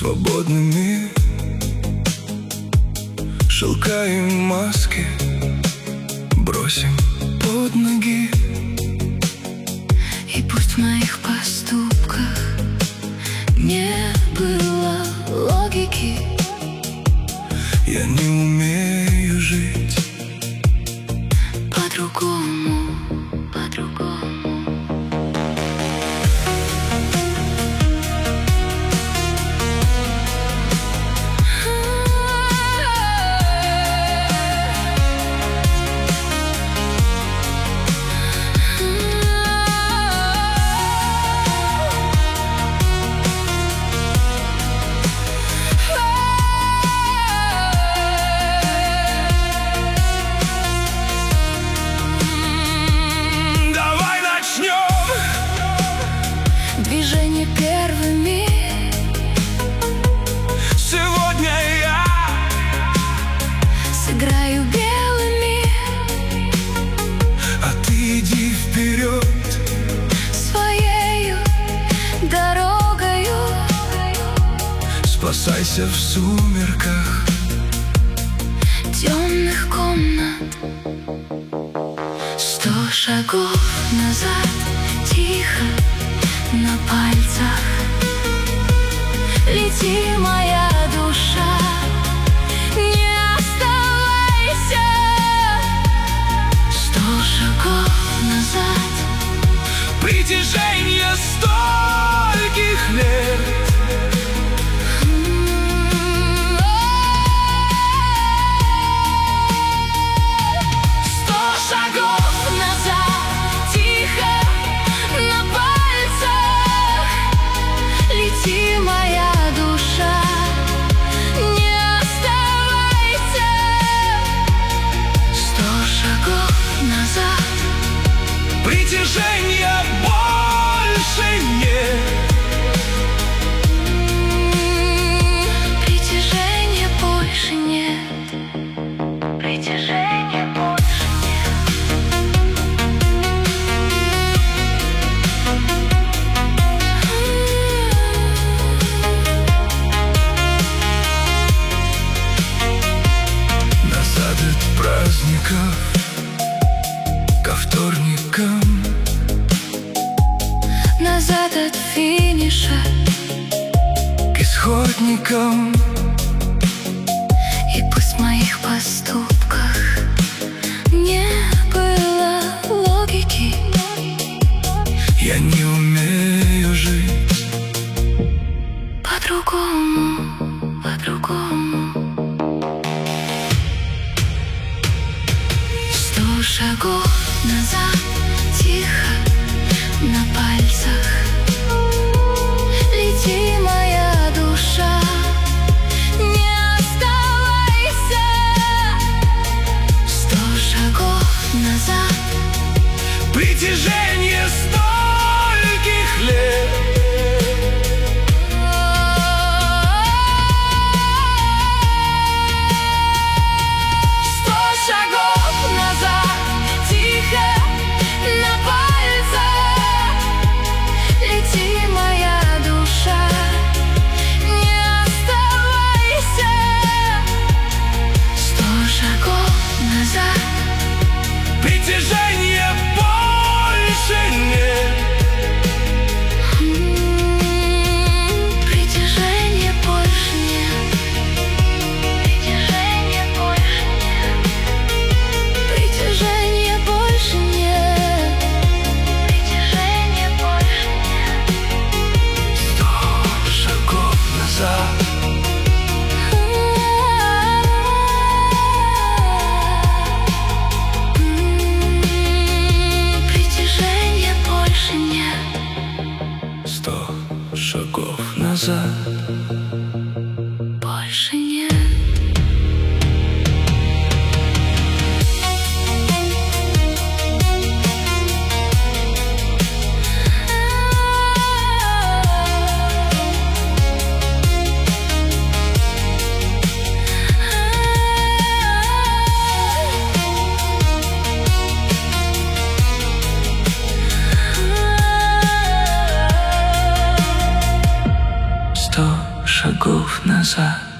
свободными. Шелка и маски бросим под ноги. И пусть в моих поступках не было логики, я не умею жить по-другому, по-другому. Движение первыми. Сегодня я сыграю белыми, а ты иди вперед своею дорогою. Спасайся в сумерках темных комнат. 100 шагов назад, тихо на пальцах. Лети, моя душа, не оставайся. 100 шагов назад, притяжение стольких лет. 100 шагов назад, тихо на пальцах. Лети, моя душа, не оставайся. 100 шагов назад, притяжения больше нет. Притяжения больше нет. Притяжения больше нет. Назад от праздников ко вторникам, Назад от финиша к исходникам. И пусть в моих поступках не было логики, Я не умею жить по-другому, по-другому. 100 шагов назад, тихо на пальцах. Лети, моя душа, не оставайся. 100 шагов назад, притяжение стольких лет. 100 шагов назад, тихо на пальцах. Лети, моя душа, не оставайся. 100 шагов назад, Притяжения больше нет. Притяжения больше нет. Притяжения больше нет. Притяжения больше нет. Притяжения больше нет. 100 шагов назад, Притяжения больше нет. 100 шагов назад. Больше нет. шагов назад.